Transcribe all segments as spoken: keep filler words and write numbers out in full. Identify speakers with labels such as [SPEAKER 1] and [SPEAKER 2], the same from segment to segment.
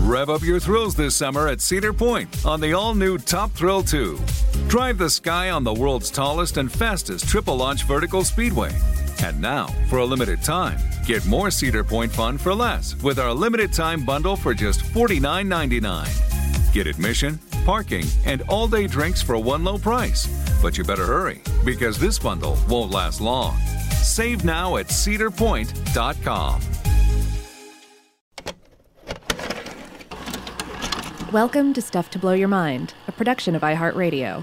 [SPEAKER 1] Rev up your thrills this summer at Cedar Point on the all-new Top Thrill two. Drive the sky on the world's tallest and fastest triple-launch vertical speedway. And now, for a limited time, get more Cedar Point fun for less with our limited-time bundle for just forty-nine ninety-nine. Get admission, parking, and all-day drinks for one low price. But you better hurry, because this bundle won't last long. Save now at cedar point dot com.
[SPEAKER 2] Welcome to Stuff to Blow Your Mind, a production of iHeartRadio.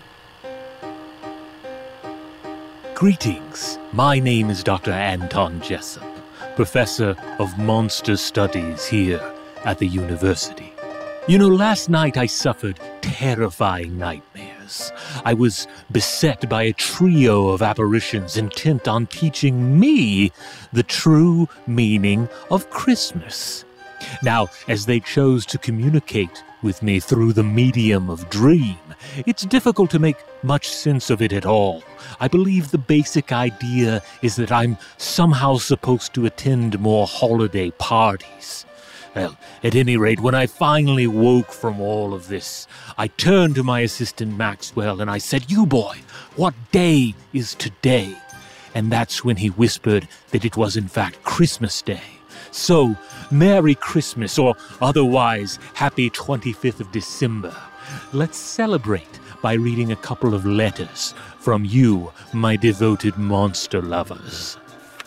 [SPEAKER 3] Greetings. My name is Doctor Anton Jessup, Professor of Monster Studies here at the university. You know, last night I suffered terrifying nightmares. I was beset by a trio of apparitions intent on teaching me the true meaning of Christmas. Now, as they chose to communicate with me through the medium of dream, it's difficult to make much sense of it at all. I believe the basic idea is that I'm somehow supposed to attend more holiday parties. Well, at any rate, when I finally woke from all of this, I turned to my assistant Maxwell and I said, "You boy, what day is today?" And that's when he whispered that it was in fact Christmas Day. So, Merry Christmas, or otherwise, Happy twenty-fifth of December. Let's celebrate by reading a couple of letters from you, my devoted monster lovers.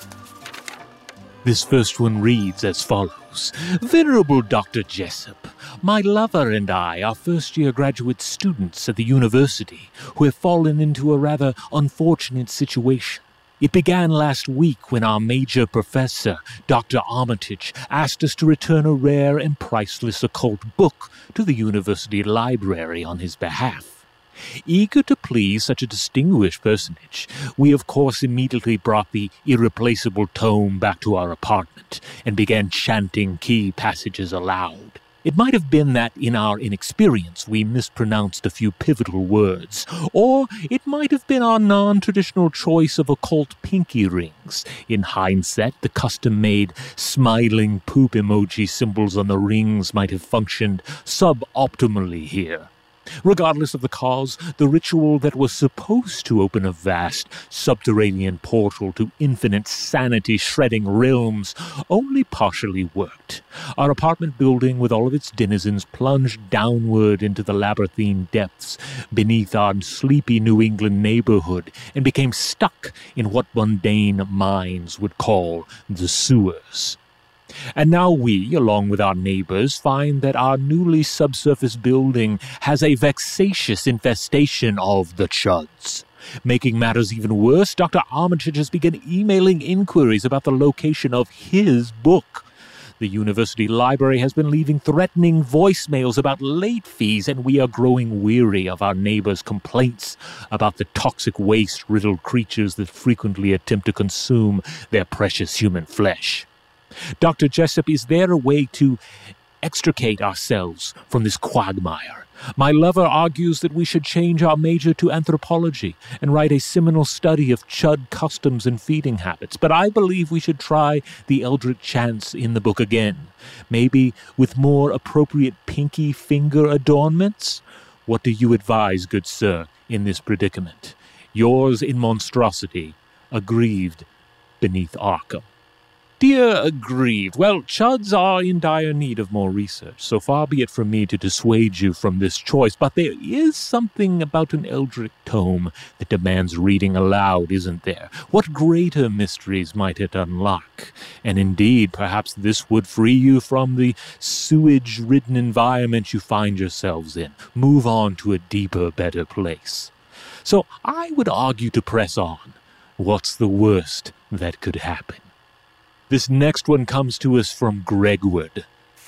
[SPEAKER 3] This first one reads as follows. Venerable Doctor Jessup, my lover and I are first-year graduate students at the university who have fallen into a rather unfortunate situation. It began last week when our major professor, Doctor Armitage, asked us to return a rare and priceless occult book to the university library on his behalf. Eager to please such a distinguished personage, we of course immediately brought the irreplaceable tome back to our apartment and began chanting key passages aloud. It might have been that in our inexperience we mispronounced a few pivotal words, or it might have been our non-traditional choice of occult pinky rings. In hindsight, the custom-made smiling poop emoji symbols on the rings might have functioned suboptimally here. Regardless of the cause, the ritual that was supposed to open a vast subterranean portal to infinite sanity-shredding realms only partially worked. Our apartment building with all of its denizens plunged downward into the labyrinthine depths beneath our sleepy New England neighborhood and became stuck in what mundane minds would call the sewers. And now we, along with our neighbors, find that our newly subsurface building has a vexatious infestation of the chuds. Making matters even worse, Doctor Armitage has begun emailing inquiries about the location of his book. The university library has been leaving threatening voicemails about late fees, and we are growing weary of our neighbors' complaints about the toxic waste-riddled creatures that frequently attempt to consume their precious human flesh. Doctor Jessup, is there a way to extricate ourselves from this quagmire? My lover argues that we should change our major to anthropology and write a seminal study of chud customs and feeding habits, but I believe we should try the eldritch chants in the book again, maybe with more appropriate pinky finger adornments. What do you advise, good sir, in this predicament? Yours in monstrosity, aggrieved beneath Arkham. Dear Aggrieved, well, chuds are in dire need of more research, so far be it from me to dissuade you from this choice, but there is something about an eldritch tome that demands reading aloud, isn't there? What greater mysteries might it unlock? And indeed, perhaps this would free you from the sewage-ridden environment you find yourselves in. Move on to a deeper, better place. So I would argue to press on. What's the worst that could happen? This next one comes to us from Gregwood.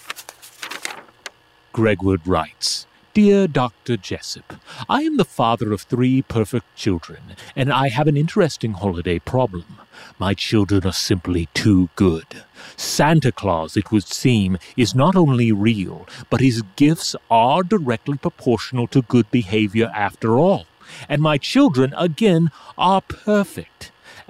[SPEAKER 3] Gregwood writes, Dear Doctor Jessup, I am the father of three perfect children, and I have an interesting holiday problem. My children are simply too good. Santa Claus, it would seem, is not only real, but his gifts are directly proportional to good behavior after all. And my children, again, are perfect.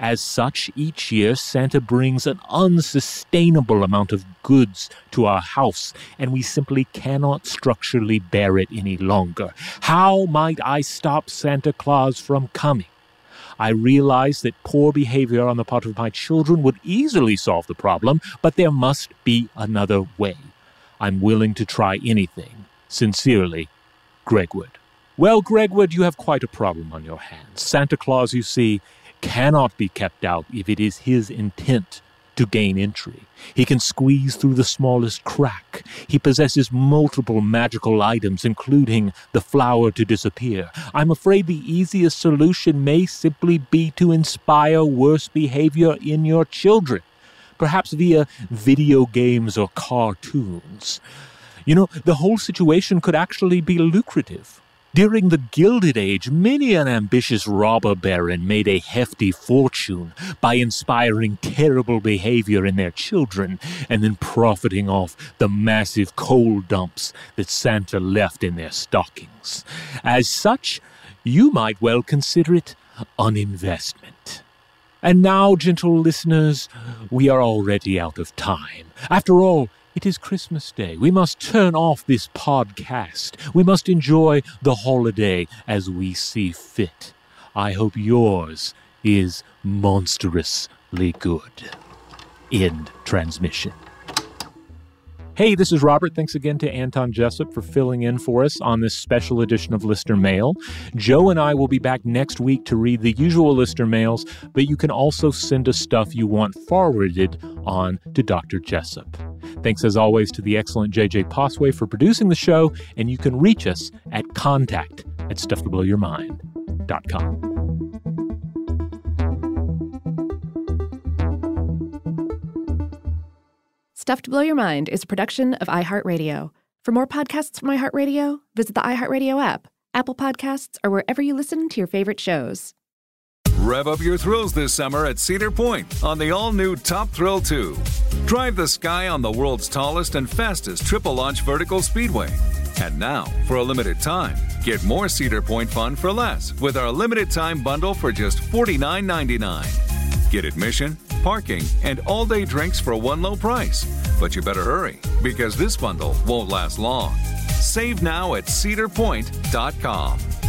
[SPEAKER 3] As such, each year Santa brings an unsustainable amount of goods to our house, and we simply cannot structurally bear it any longer. How might I stop Santa Claus from coming? I realize that poor behavior on the part of my children would easily solve the problem, but there must be another way. I'm willing to try anything. Sincerely, Gregwood. Well, Gregwood, you have quite a problem on your hands. Santa Claus, you see, cannot be kept out if it is his intent to gain entry. He can squeeze through the smallest crack. He possesses multiple magical items, including the flower to disappear. I'm afraid the easiest solution may simply be to inspire worse behavior in your children, perhaps via video games or cartoons. You know, the whole situation could actually be lucrative. During the Gilded Age, many an ambitious robber baron made a hefty fortune by inspiring terrible behavior in their children and then profiting off the massive coal dumps that Santa left in their stockings. As such, you might well consider it an investment. And now, gentle listeners, we are already out of time. After all, it is Christmas Day. We must turn off this podcast. We must enjoy the holiday as we see fit. I hope yours is monstrously good. End transmission. Hey, this is Robert. Thanks again to Anton Jessup for filling in for us on this special edition of Listener Mail. Joe and I will be back next week to read the usual listener mails, but you can also send us stuff you want forwarded on to Doctor Jessup. Thanks as always to the excellent J J Posway for producing the show, and you can reach us at contact at stuff to blow your mind dot com.
[SPEAKER 2] Stuff to Blow Your Mind is a production of iHeartRadio. For more podcasts from iHeartRadio, visit the iHeartRadio app, Apple Podcasts, or wherever you listen to your favorite shows.
[SPEAKER 1] Rev up your thrills this summer at Cedar Point on the all-new Top Thrill two. Drive the sky on the world's tallest and fastest triple-launch vertical speedway. And now, for a limited time, get more Cedar Point fun for less with our limited-time bundle for just forty-nine ninety-nine. Get admission, parking, and all-day drinks for one low price. But you better hurry, because this bundle won't last long. Save now at cedar point dot com.